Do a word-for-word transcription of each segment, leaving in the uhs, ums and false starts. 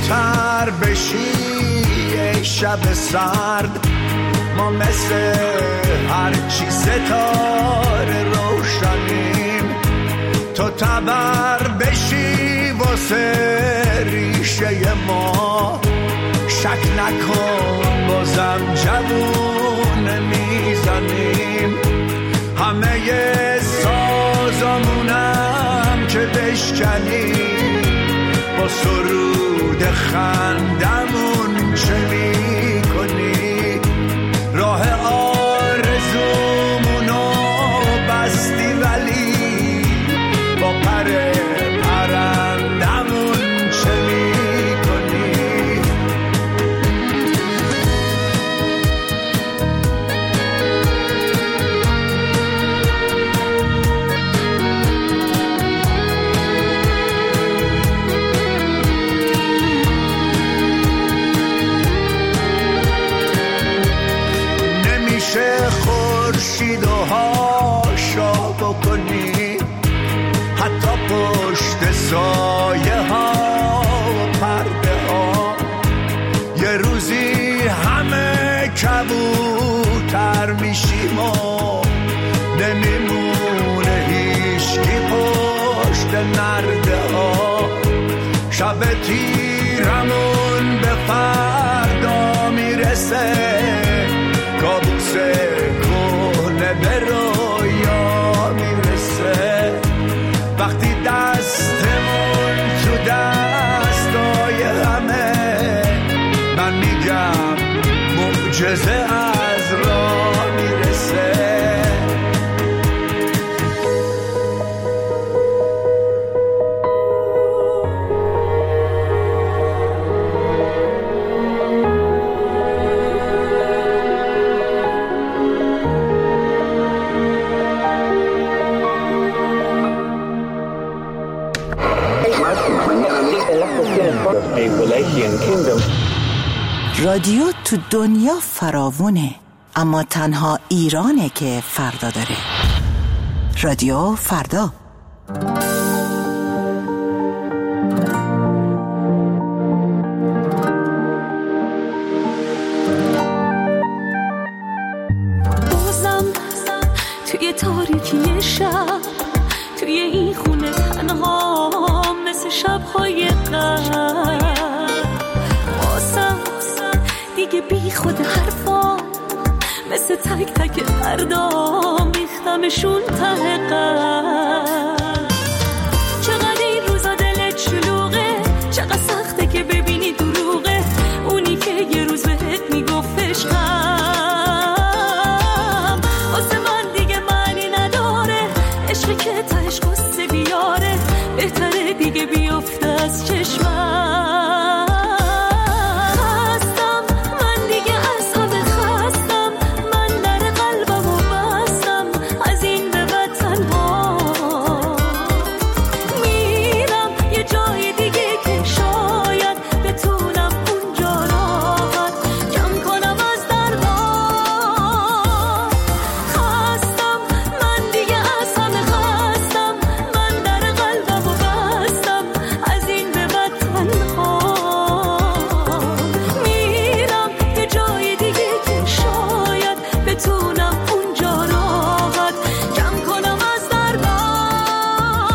زودتر بشی ای شب سرد، ما مثل هرچی ستاره روشنیم، تو تبر بشی واسه ریشه ما، شک نکن بازم جوون میزنیم، همه سازمونم که بشکنیم، با سرود خندمون چه میکنی، راه آرزومونو بستی ولی با پر پرندمون چه میکنی. نمیشه خورشید و هاشا بکنی، حتی پشت سایه ها و پرده ها، یه روزی همه کبوتر میشیم و نمیمونه هیچکی پشت نرده ها، شب تیرمون به فردا میرسه، کابوس کهنه به رویا میرسه، وقتی دستمون تو دستای همه، من میگم معجزه از راه میرسه. رادیو تو دنیا فراوونه، اما تنها ایرانه که فردا داره. رادیو فردا. بازم توی تاریکی شب، توی این خونه تنها مثل شب‌های قبل، واسم دیگه بی خود حرفا مثل تک تک پردام ریختمشون ته قلب. چقدر این روزا دلت شلوغه، چقدر سخته که ببینی دروغه اونی که یه روز بهت میگفت عشقم، واسه من دیگه معنی نداره، عشقی که تهش قصه بیاره، بهتره دیگه بیفته از چشمم. خستم من دیگه از همه خستم، من در قلبمو بستم، از این به بعد تنها میرم یه جای دیگه که شاید بتونم اونجا راحت کم کنم از دردام. خستم من دیگه از همه خستم، من در قلبمو بستم، از این به بعد تنها میرم یه جای دیگه که شاید بتونم اونجا راحت کم کنم از دردام.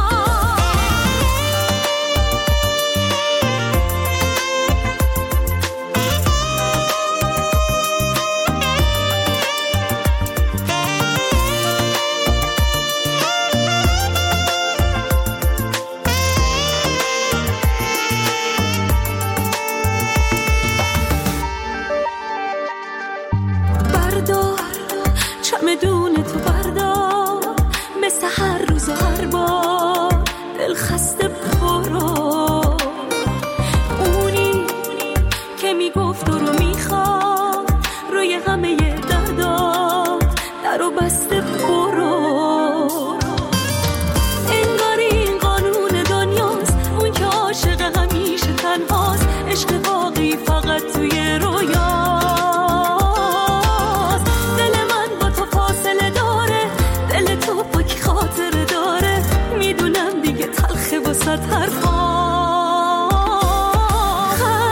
بردار چمدون تو بردار، مثل هر روز و هر بار دل خسته برو، اونی که میگفت رو میخوام روی همه دردات در و بسته برو. انگار این قانون دنیاست، اون که عاشق همیشه تنهاست، عشق واقعی فقط توی رویاست. دل من با تو فاصله داره، دل تو با کی خاطره داره، میدونم دیگه تلخه واسه حرفا.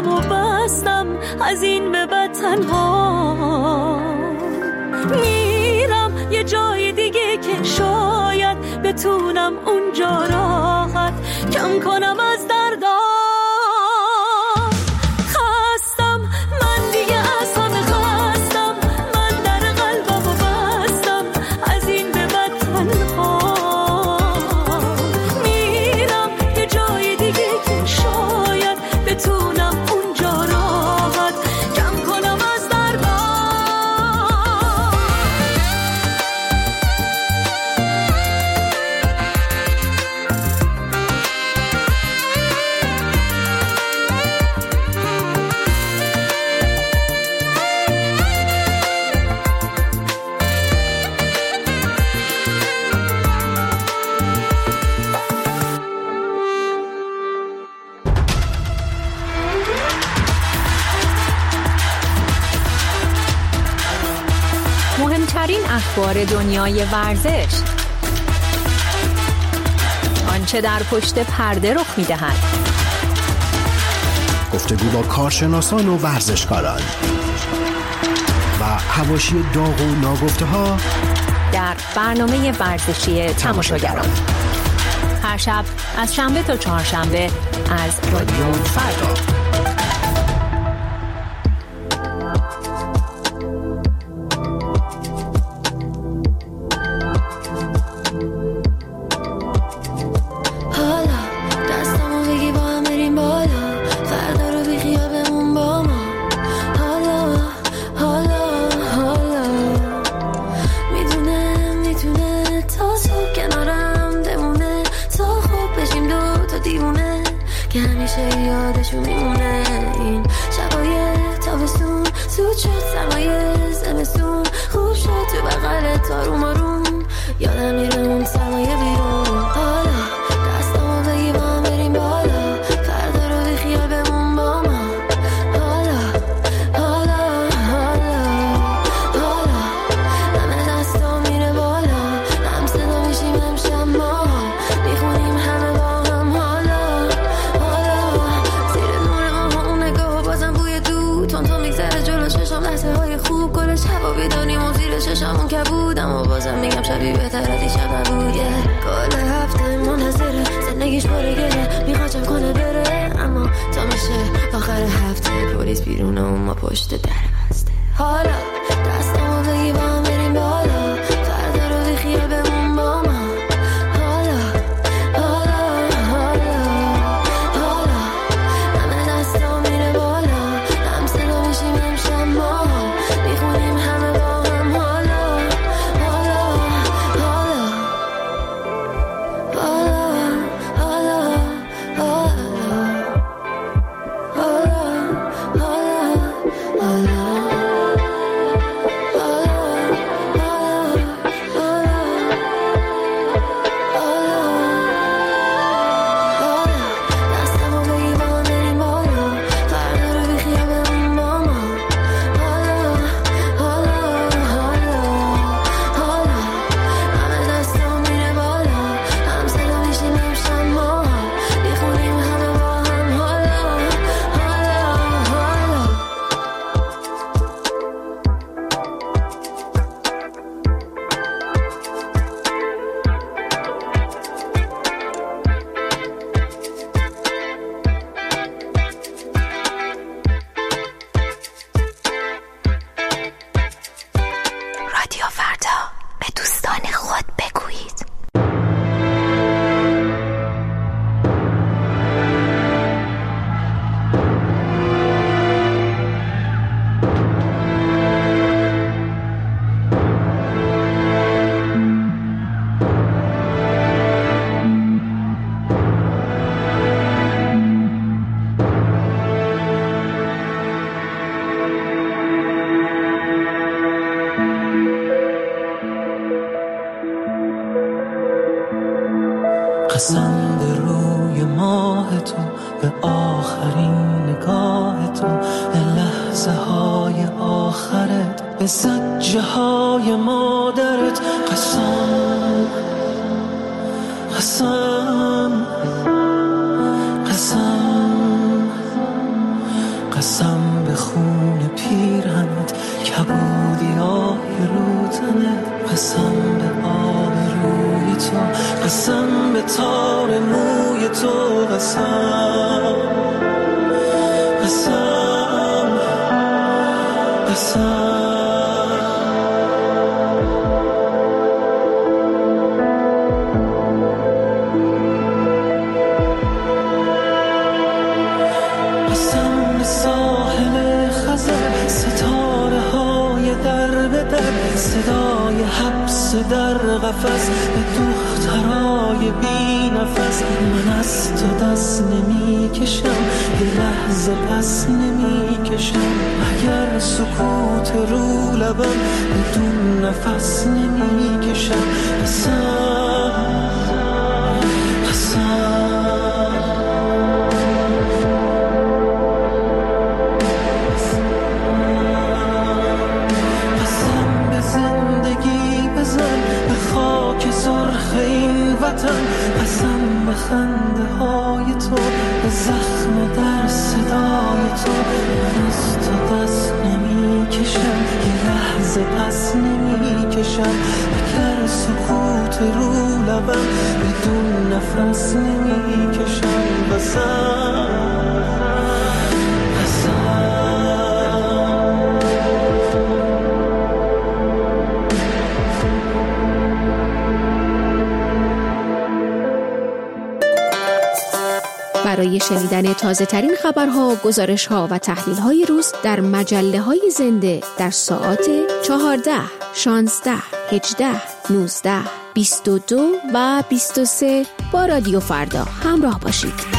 قلبمو بستم از این به بعد تنها میرم یه جای دیگه که شاید بتونم اونجا راحت کم کنم از دردا خستم من دیگه از همه خستم من در قلبمو بستم از این به بعد تنها میرم یه جای دیگه که شاید بتونم اونجا راحت کم کنم از دردا مهمترین اخبار دنیای ورزش، آنچه در پشت پرده رخ می‌دهد، گفتگو با کارشناسان و ورزشکاران و حواشی داغ و ناگفته‌ها در برنامه ورزشی تماشاگران هر شب از شنبه تا چهارشنبه از رادیو فردا. قسم به روی ماه تو، به آخرین نگاه تو، به لحظه های آخرت، به زجه های مادرت. قسم قسم قسم قسم به خون پیرهنت کبودی آهی رو تنت، قسم به آب روی تو، قسم به تار موی تو، قسم قسم قسم صدای حبس در قفس به دخترای بی نفس، من از تو دست نمی کشم یه لحظه پس نمی کشم، اگر سکوت رو لبم بدون نفس نمی کشم، قسم قسم قسم به خنده های تو، به زخم در صدای تو، من از تو دست نمی کشم یه لحظه پس نمی کشم، اگر سکوت رو لبم بدون نفس نمی کشم، قسم برای شنیدن تازه ترین خبرها، گزارشها و تحلیل های روز در مجله های زنده در ساعات چهارده، شانزده، هجده، نوزده، بیست و دو و بیست و سه با رادیو فردا همراه باشید.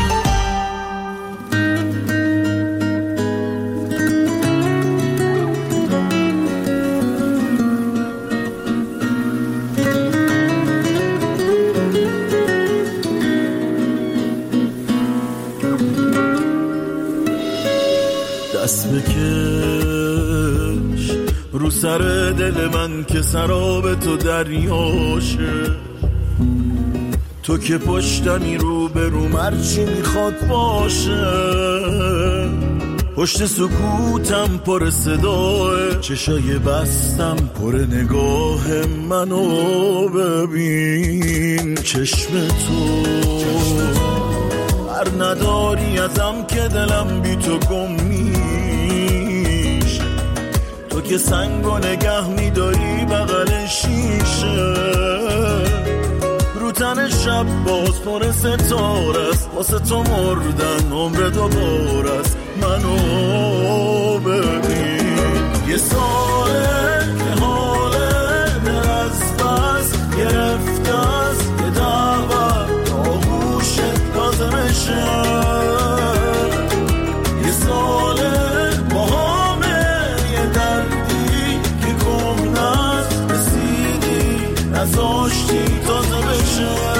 دست بکش رو سر دل من که سراب تو دریاشه، تو که پشتمی رو به رو مرچی میخواد باشه، پشت سکوتم پر صداه، چشای بستم پر نگاه منو ببین، چشم تو هر نداری ازم که دلم بی تو گم میشه، تو که سنگو نگه میداری بغل شیشه، رو تن شب باز پر ستاره است، واسه تو مردن عمر دوباره است، منو ببین، یه ساله که حاله دل از بس گرفته است، یه دعوت آغوشت لازمشه، یه ساله با همه یه دردی که گم نست رسیدی نزاشتی تازه بشه.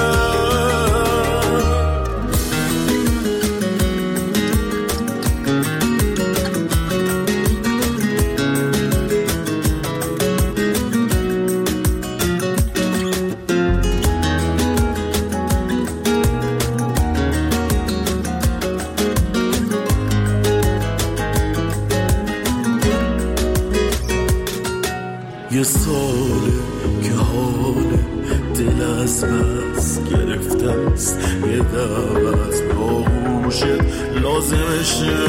یه ساله که حال دل از بس گرفته است، یه دعوت با گوشت لازمشه،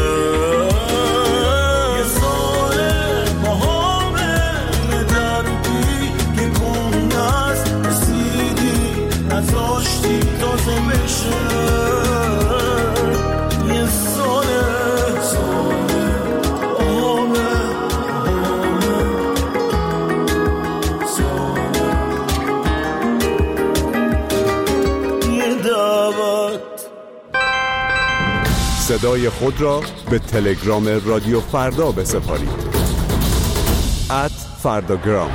یه ساله با همه یه دردی که گم نست رسیدی نزاشتی تازه بشه، یه ساله ساله همه صدای خود را به تلگرام رادیو فردا بسپارید. ات فرداگرام.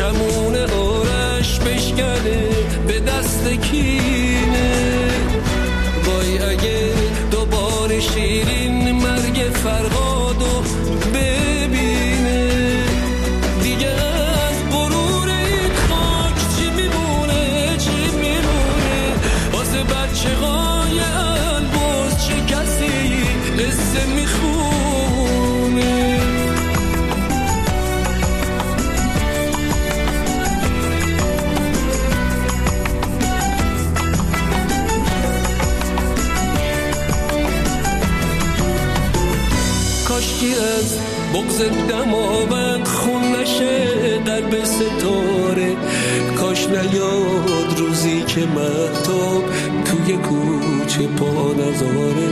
کمون آرش بشکنه به دست کینه. وای اگه دوباره شیرین مرگ فرهادو ببینه، دیگه از غرور این خاک چی میمونه چی میمونه؟ واسه بچه های البرز چه کسی قصه میخونه؟ کاشکی از بغض دماوند خون نشه قلب ستاره، کاش نیاد روزی که مهتاب توی کوچه پا نذاره.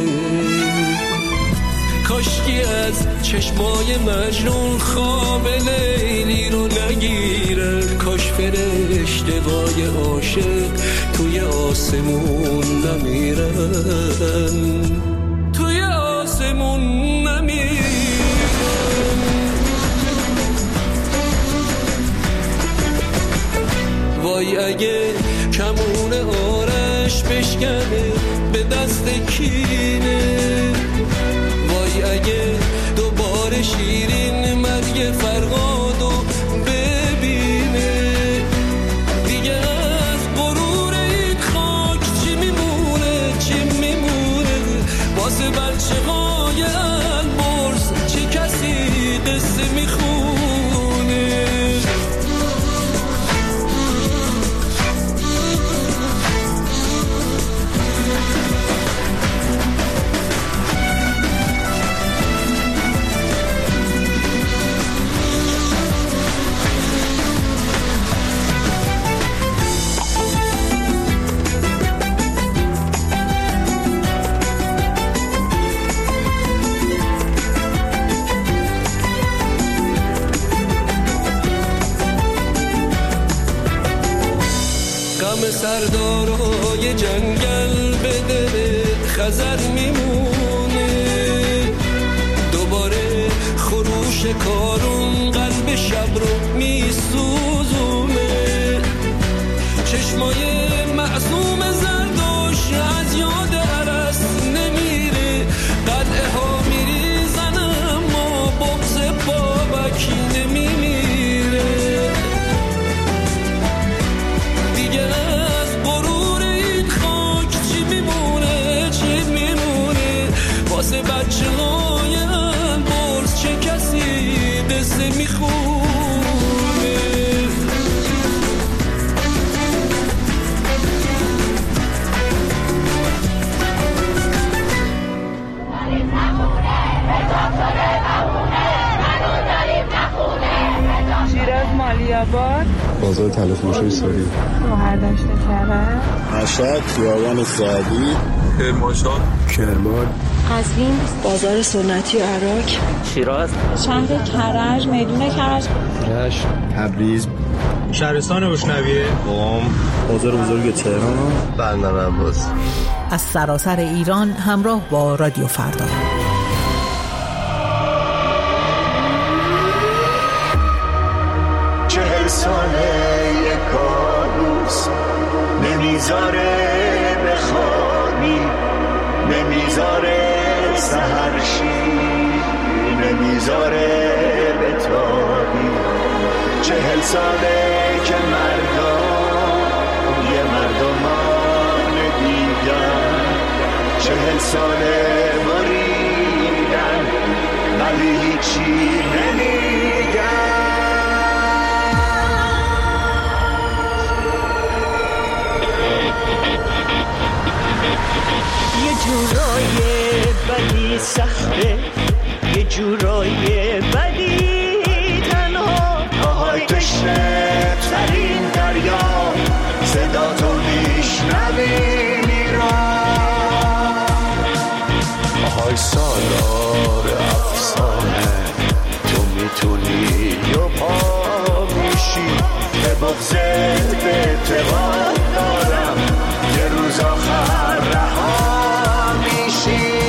کاشکی از چشمای مجنون خواب لیلی رو نگیره، کاش فرشته‌های عاشق توی آسمون نمیرن، توی آسمون نمیرن. وای اگه کمون آرش بشکنه به دست کینه، وای اگه دوباره شیرین مرگ فرهادو ببینه، دیگه از غرور این خاک چی میمونه چی میمونه؟ واسه بچه های البرز چه کسی قصه میخونه؟ سردارای جنگل به دل خزر میمونه، دوباره خروش کارون قلب شب رو میسوزونه. چشمای معصوم زردوش از یاد عرس نمیره، قلعه ها میریزن اما بغض بابک نمیمیره. دیگه از غرور این خاک چی میمونه چی میمونه؟ واسه بچه های البرز چه کسی قصه میخونه؟ شیراز مالیاباد، بازار تلفروشی ساری، مهردشت کرد، مشهد خیابان سعدی، کرمانشاه، کرمان، قزوین، بازار سنتی عراق، شیراز، شهر کرج، میدون کرج، رشت، تبریز، شهرستان بشنویه، قم، بازار بزرگ تهران، بندر عباس. از سراسر ایران همراه با رادیو فردا. چهل ساله یک کابوس نمیذاره بخوابی، نمیذاره سحرشی، نمیذاره بتابی. چهل ساله که مردم یه مردمان دیگر، چهل ساله بریدن ولی هیچی نمیگن. یه جورای بدی سخته، یه جورای بدی تنها، آهای تشنه ترین دریا، صدا تو میشنوی میران. آهای سالار افسانه، تو میتونی و پا میشی، به بغضت به اعتقاد دارم یه روز آخر رها میشی.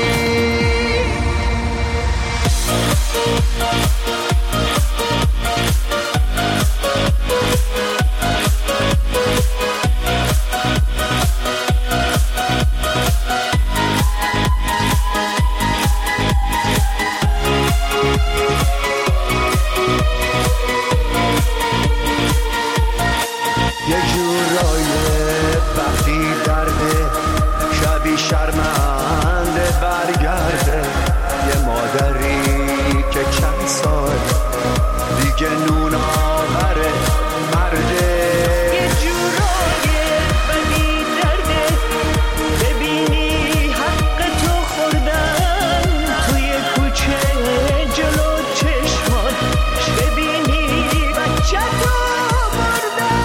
برگرده، یه مادری که چند سال دیگه نون آوره مرده. یه جورای بدی درده ببینی حق تو خوردن توی کوچه جلو چشمان، ببینی بچه تو بردن.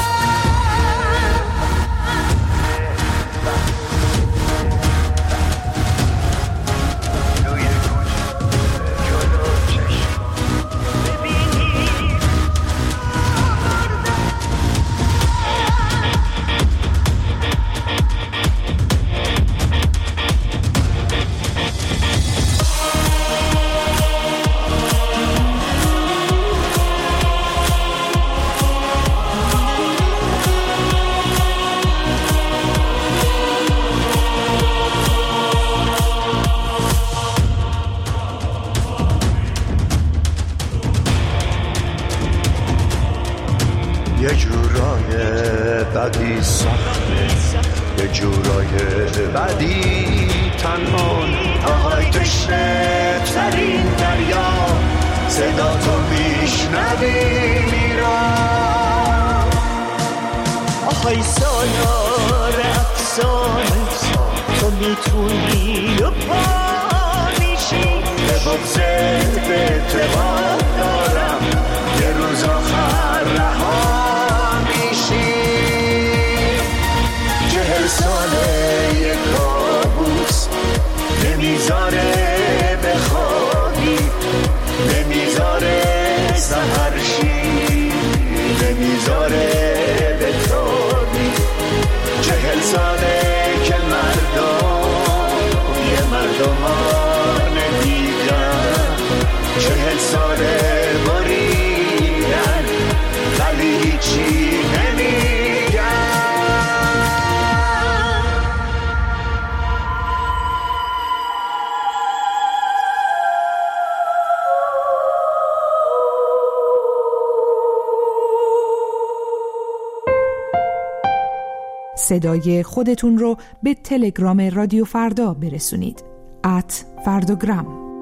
یه جورای بدی سخته، یه جورای بدی تنهان. آهای تشنه ترین دریا، صدا تو میشنوی میرم. آهای سالار افسانه، تو میتونی و پا میشی. به بغضت به اعتماد دارم، یه روز آخر رها میشی. چهل ساله یه کابوس نمیذاره بخوابی، نمیذاره سحر شی، نمیذاره بتابی. چهل ساله که مردم یه مردمان ندیدن، چهل ساله بریدن ولی هیچی نمیگن. صدای خودتون رو به تلگرام رادیو فردا برسونید. ات فرداگرام.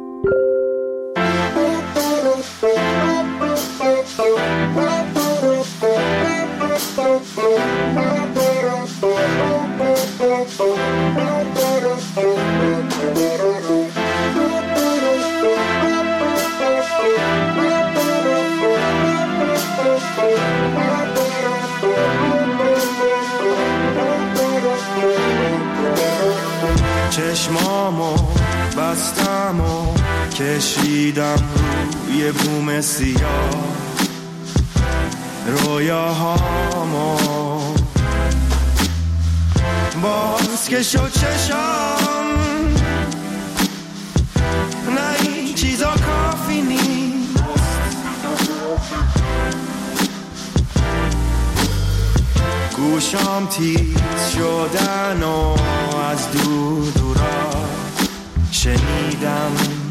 چشمامو بستم و کشیدم روی بوم سیاه، رویاهامو باز که شد چشام. نه این چیزا کافی نیست، گوشام تیز شدن و از دور دورا شنیدم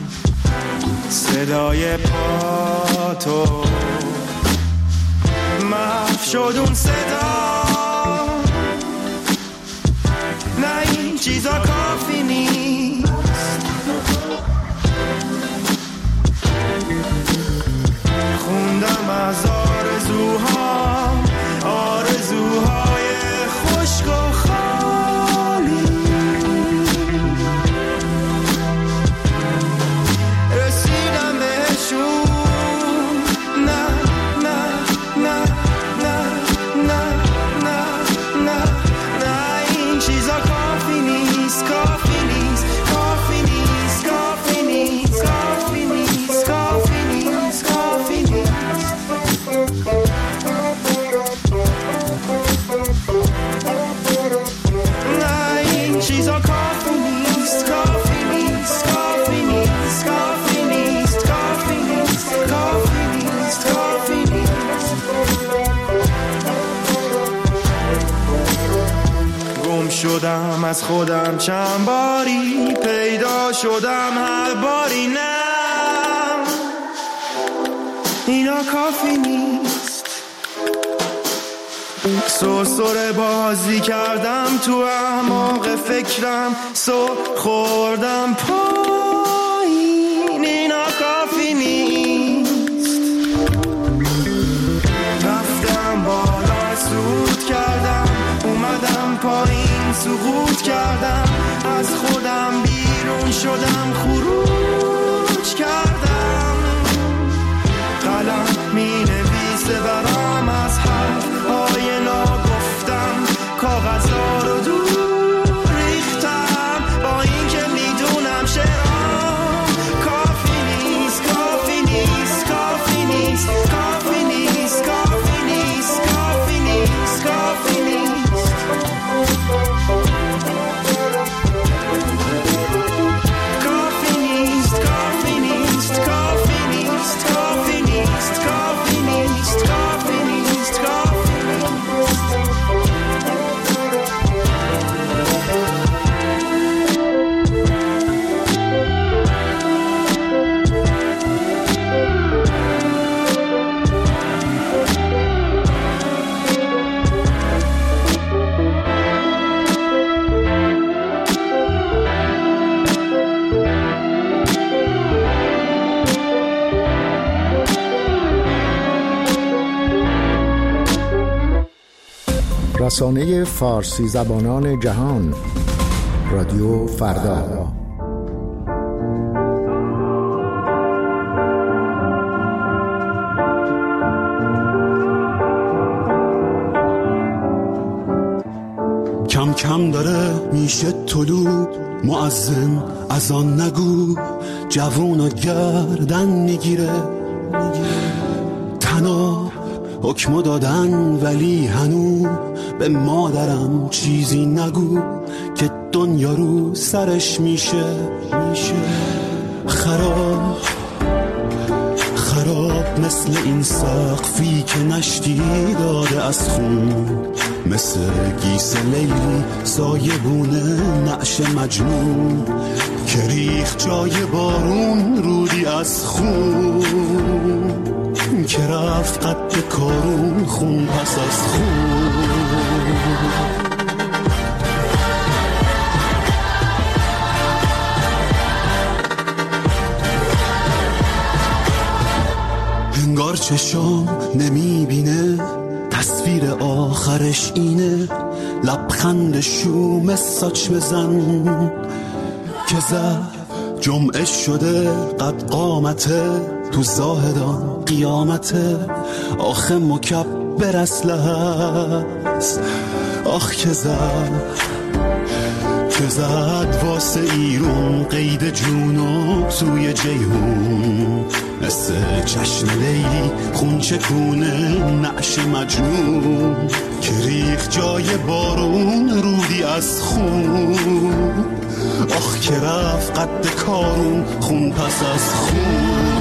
صدای پاتو. محو شد اون صدا، نه این چیزا کافی نیست. خوندم از آرزوهام، آرزوهای خشک و خالی. رسیدم بهشون، نه نه نه نه نه نه نه نه این چیزا کافی نیست، کافی نیست، کافی نیست، کافی نیست، کافی نیست، کافی نیست، کافی نیست. نه این چیزا کافی نیست، کافی نیست، کافی نیست، کافی نیست، کافی نیست، کافی نیست، کافی نیست. گم شدم از خودم چند باری، پیدا شدم هر باری. نه اینا کافی نیست. سرسره بازی کردم تو اعماق فکرم، سر خوردم پایین، اینا کافی نیست. رفتم بالا سود کردم، اومدم پایین سقوط کردم، از خودم بیرون شدم خروج کردم. قلم می نویسه برام از حرف‌های ناگفتم، کاغذها رو دور ریختم با این که میدونم شعرام کافی نیست، کافی نیست، کافی نیست، کافی نیست، کافی نیست، کافی نیست، کافی نیست. رسانه فارسی زبانان جهان، رادیو فردا. کم کم داره میشه طلوع، مؤذن از آن نگو، جوونا گردن میگیره، تنها حکمو دادن ولی هنو به مادرم چیزی نگو که دنیا رو سرش میشه میشه خراب خراب، مثل این سقفی که نشتی داده از خون، مثل گیس لیلی سایبونه نعش مجنون که ریخ جای بارون رودی از خون، که رفت قد کارون خون پس از خون. انگار چشام نمیبینه تصویر آخرش اینه، لبخند شوم ساچ بزن که زد جمعه شده قد قامته، تو زاهدان قیامته، آخه مکبر اسلحه است، آخ که زد که زد واسه ایرون قید جونو توی جیهون، مثل چشم لیلی خون چکونه نعش مجنون که ریخ جای بارون رودی از خون، آخ که رفت قد کارون خون پس از خون.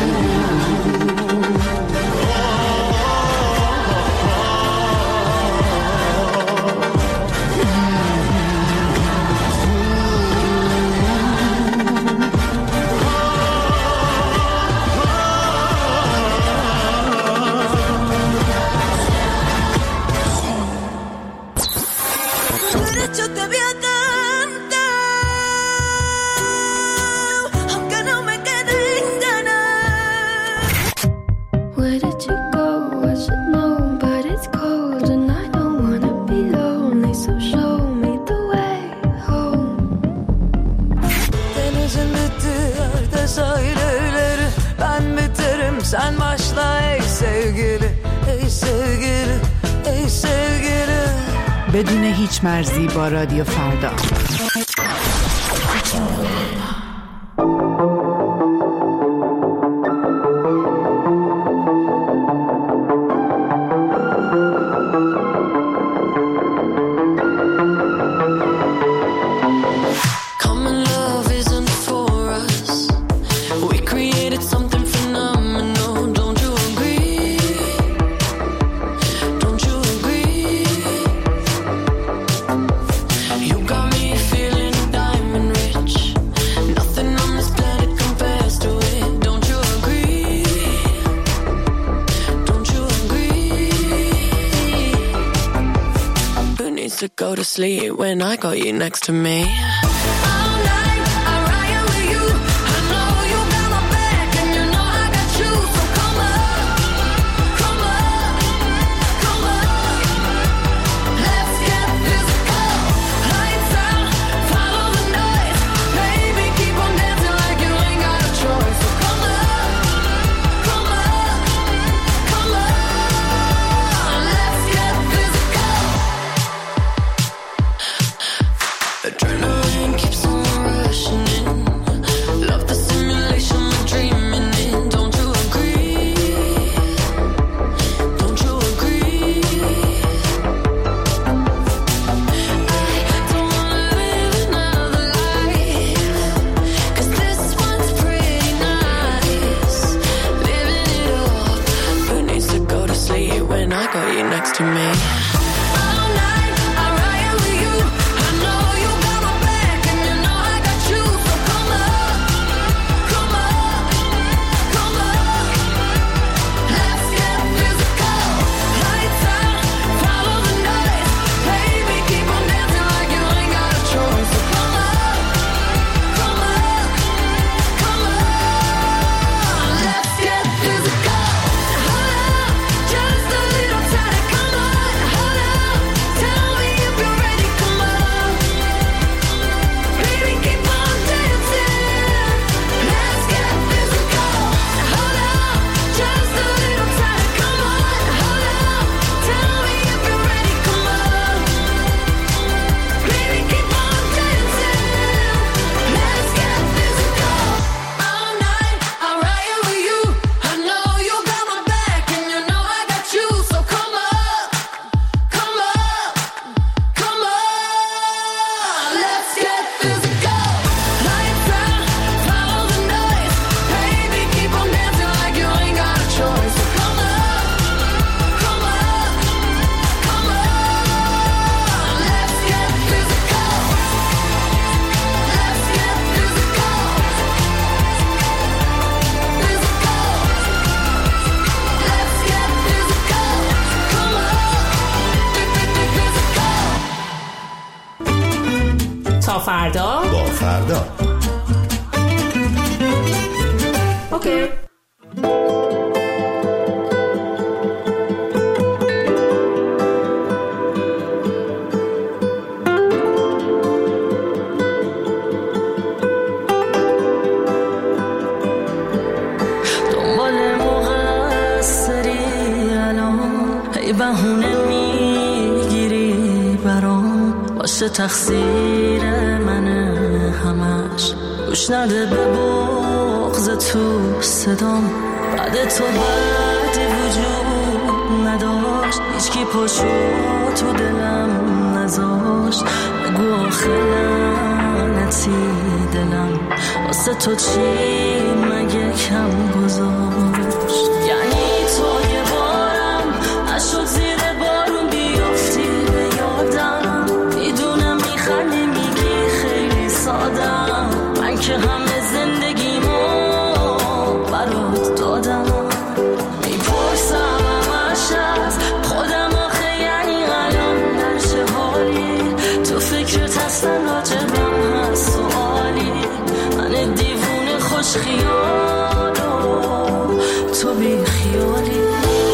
Sen başla ey sevgili, ey sevgili, ey sevgili. بدون هیچ مرزی با رادیو فردا. go to sleep when I got you next to me. فردا با فردا اوکی. دنبال مقصری الان هی بهونه میگیری برام باشه تقصیر منه همش گوش نده به بغض تو صدام بعد تو بعدی وجود نداشت هیچکی پاشو تو دلم نذاشت بگو آخه لعنتی دلم واسه تو چی مگه کم گذاشت یعنی تو یه بارم نشد زیر بارون بیافتی به یادم میدونم میخندی میگی خیلی سادم من که همه زندگیمو برات دادم میپرسم همش از خودم آخه یعنی الان در چه حالی تو فکرت هستن راجبم هست سوالی من دیوونه خوش خیالو تو بی خیالی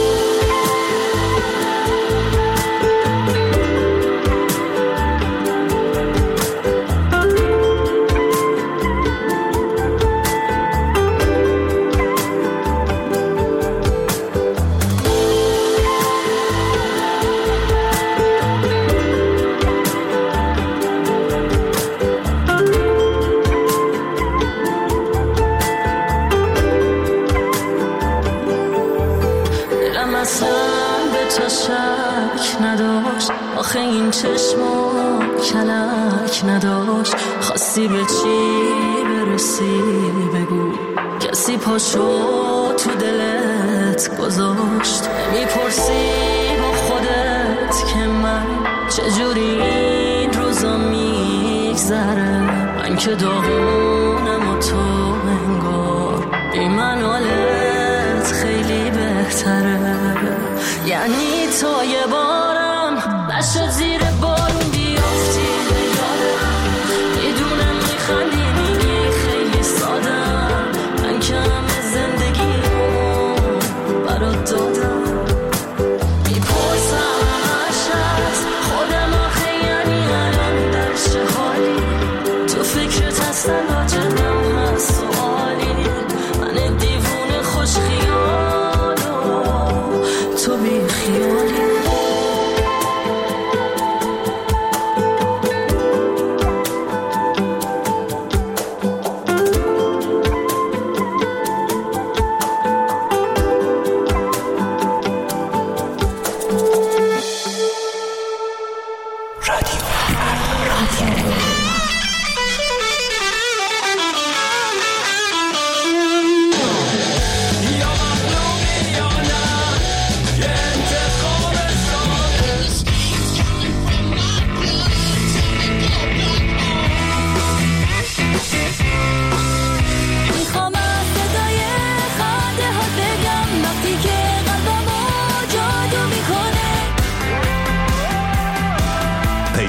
آخه این چشما کلک نداشت خواستی به چی برسی بگو کسی پاشو تو دلت گذاشت میپرسی با خودت که من چجوری این روزا میگذره من که داغونم و تو انگار بی من حالت خیلی بهتره یعنی تو یه بارم نشد زیر بارون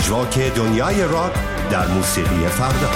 پژواک دنیای راک در موسیقی فردا.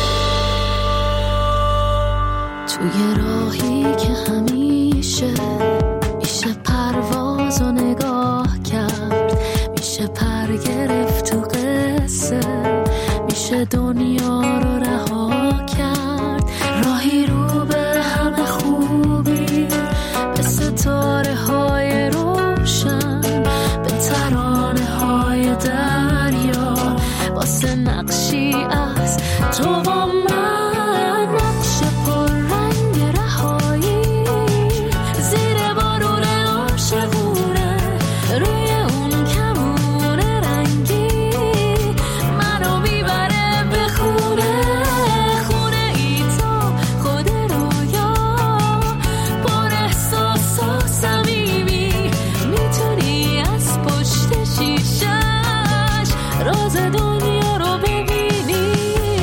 توی راهی که همیشه میشه پرواز و نگاه کرد، میشه پر گرفت تو قصه، میشه دنیا رو رها کرد. راهی رو به همه خوبی، به ستاره های روشن، به ترانه های دریا، واسه نقشی از تو با من، نقش پر رنگ رهایی، زیر بارون عاشقونه، روی اون کمون رنگی، منو میبره به خونه، خونه ای تو خود رویا، پر احساس و صمیمی، میتونی از پشت شیشش راز دنیا رو ببینی.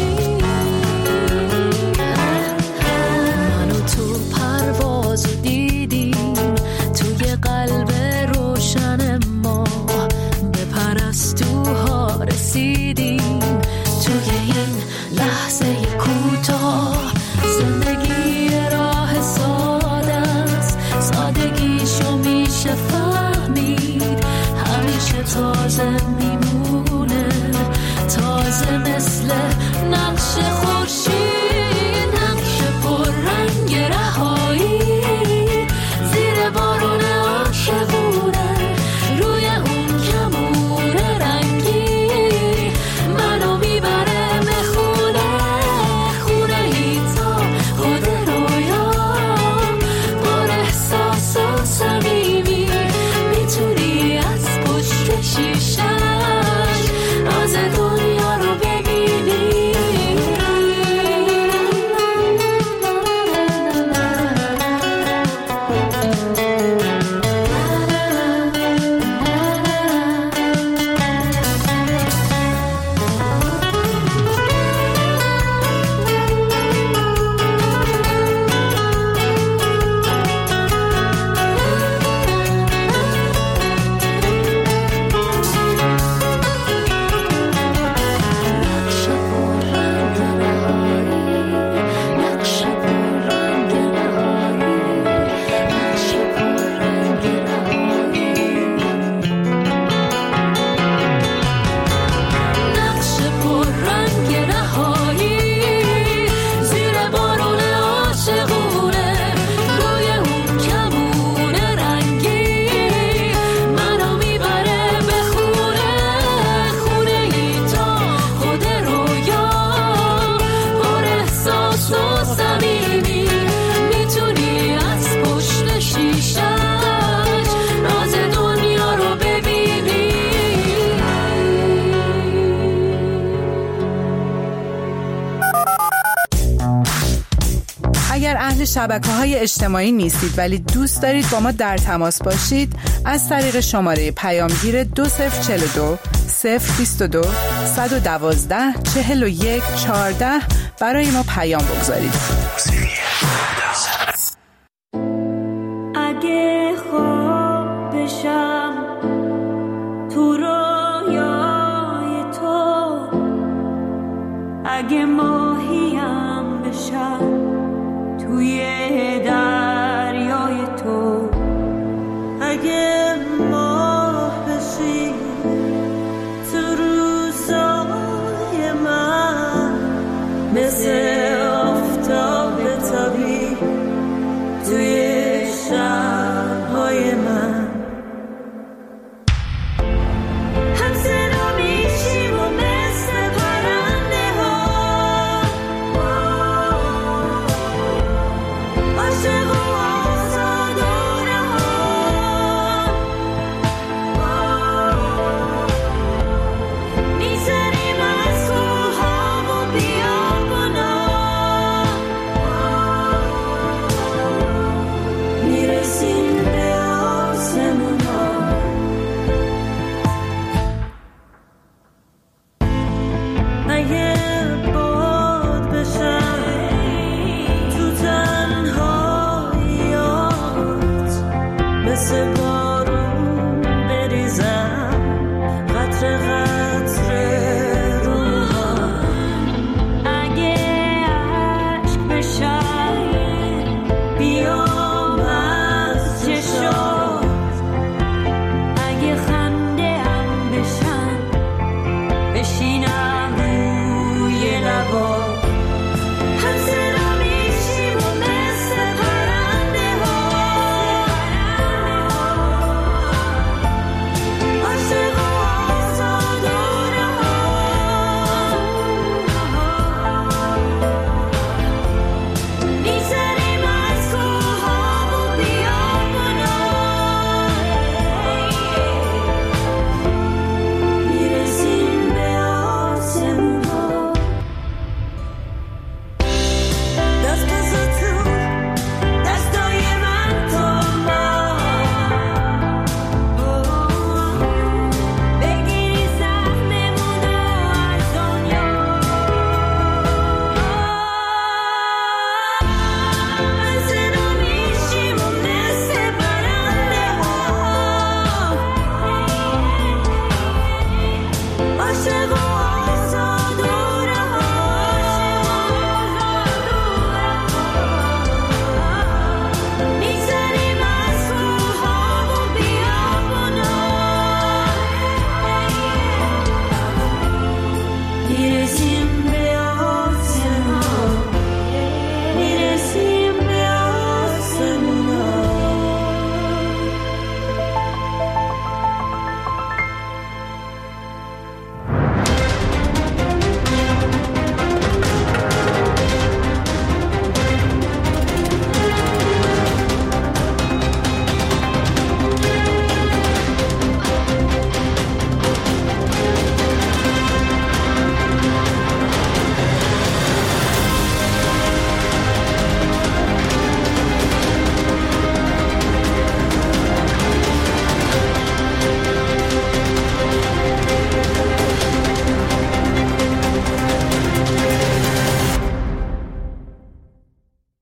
منو تو پرواز دیدیم، توی قلب روشن ما، به پرستوها رسیدیم، توی این لحظه کوتاه. زندگی راه ساده است، سادگیشو میشه فهمید، همیشه تازه میمونه، تازه مثل نقش خورشید، نقش پر رنگ رهایی، زیر بارون عاشقونه، روی اون کمون رنگی، منو میبره به خونه، خونه ای تا خود رویا، پر احساس و صمیمی، میتونی از پشت شیشش راز دنیا رو ببینی. شبکه‌های اجتماعی نیستید ولی دوست دارید با ما در تماس باشید، از طریق شماره پیامگیر دو صفر چهل و دو صفر بیست و دو صد و دوازده چهل و یک چهارده برای ما پیام بگذارید.